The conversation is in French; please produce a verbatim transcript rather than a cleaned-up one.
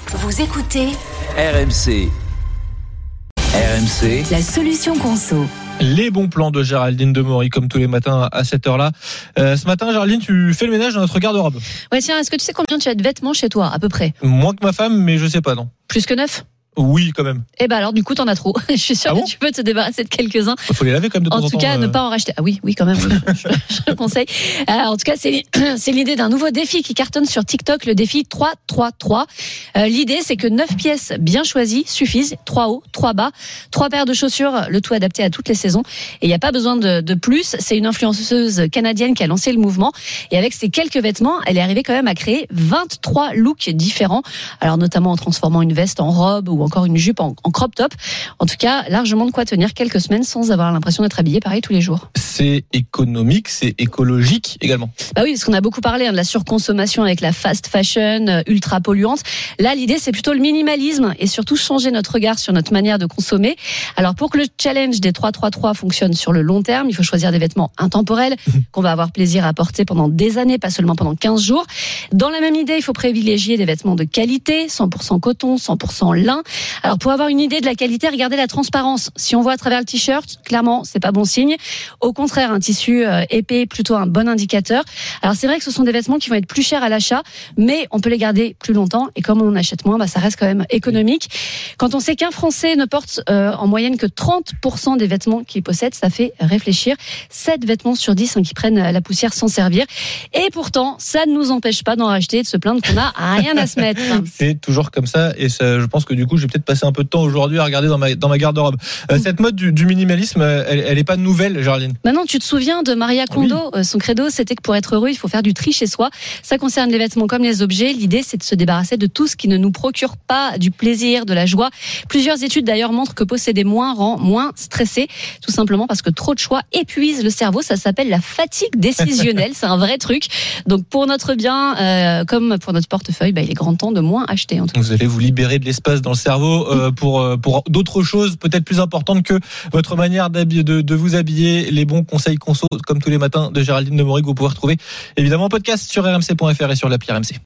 Vous écoutez R M C. R M C. La solution conso. Les bons plans de Géraldine Demory, comme tous les matins à cette heure-là. Euh, ce matin, Géraldine, tu fais le ménage dans notre garde-robe. Ouais, tiens, est-ce que tu sais combien tu as de vêtements chez toi, à peu près? Moins que ma femme, mais je sais pas, non. Plus que neuf? Oui, quand même. Eh ben alors, du coup, t'en as trop. Je suis sûre Ah que bon tu peux te débarrasser de quelques-uns. Il faut les laver quand même de temps en temps. En tout cas, euh... ne pas en racheter. Ah oui, oui, quand même. je, je, je le conseille. Euh, en tout cas, c'est, c'est l'idée d'un nouveau défi qui cartonne sur TikTok, le défi trois trois trois. Euh, l'idée, c'est que neuf pièces bien choisies suffisent. Trois hauts, trois bas, trois paires de chaussures, le tout adapté à toutes les saisons. Et il n'y a pas besoin de, de plus. C'est une influenceuse canadienne qui a lancé le mouvement. Et avec ces quelques vêtements, elle est arrivée quand même à créer vingt-trois looks différents. Alors, notamment en transformant une veste en robe ou encore une jupe en en crop top. En tout cas, largement de quoi tenir quelques semaines sans avoir l'impression d'être habillé pareil tous les jours. C'est économique, c'est écologique également. Bah oui, parce qu'on a beaucoup parlé hein, de la surconsommation avec la fast fashion euh, ultra polluante. Là, l'idée, c'est plutôt le minimalisme et surtout changer notre regard sur notre manière de consommer. Alors, pour que le challenge des trois trois trois fonctionne sur le long terme, il faut choisir des vêtements intemporels qu'on va avoir plaisir à porter pendant des années, pas seulement pendant quinze jours. Dans la même idée, il faut privilégier des vêtements de qualité, cent pour cent coton, cent pour cent lin. Alors, pour avoir une idée de la qualité, regardez la transparence. Si on voit à travers le t-shirt, clairement, c'est pas bon signe. Au contraire, un tissu euh, épais est plutôt un bon indicateur. Alors c'est vrai que ce sont des vêtements qui vont être plus chers à l'achat, mais on peut les garder plus longtemps. Et comme on en achète moins, bah, ça reste quand même économique. Quand on sait qu'un Français ne porte euh, en moyenne que trente pour cent des vêtements qu'il possède, ça fait réfléchir. sept vêtements sur dix hein, qui prennent la poussière sans servir. Et pourtant, ça ne nous empêche pas d'en racheter et de se plaindre qu'on n'a rien à se mettre. C'est toujours comme ça. Et ça, je pense que du coup, je vais peut-être passer un peu de temps aujourd'hui à regarder dans ma, dans ma garde-robe. Euh, mmh. Cette mode du, du minimalisme, elle, elle est pas nouvelle, Géraldine. Maintenant, tu te souviens de Maria Kondo, oui. Son credo, c'était que pour être heureux, il faut faire du tri chez soi. Ça concerne les vêtements comme les objets. L'idée, c'est de se débarrasser de tout ce qui ne nous procure pas du plaisir, de la joie. Plusieurs études d'ailleurs montrent que posséder moins rend moins stressé, tout simplement parce que trop de choix épuise le cerveau. Ça s'appelle la fatigue décisionnelle. C'est un vrai truc. Donc pour notre bien, euh, comme pour notre portefeuille, bah, il est grand temps de moins acheter. En tout cas. Vous allez vous libérer de l'espace dans le cerveau euh, pour pour d'autres choses peut-être plus importantes que votre manière de, de vous habiller. Les bons conseils conso comme tous les matins de Géraldine Demory que vous pouvez retrouver évidemment en podcast sur r m c point f r et sur l'appli R M C.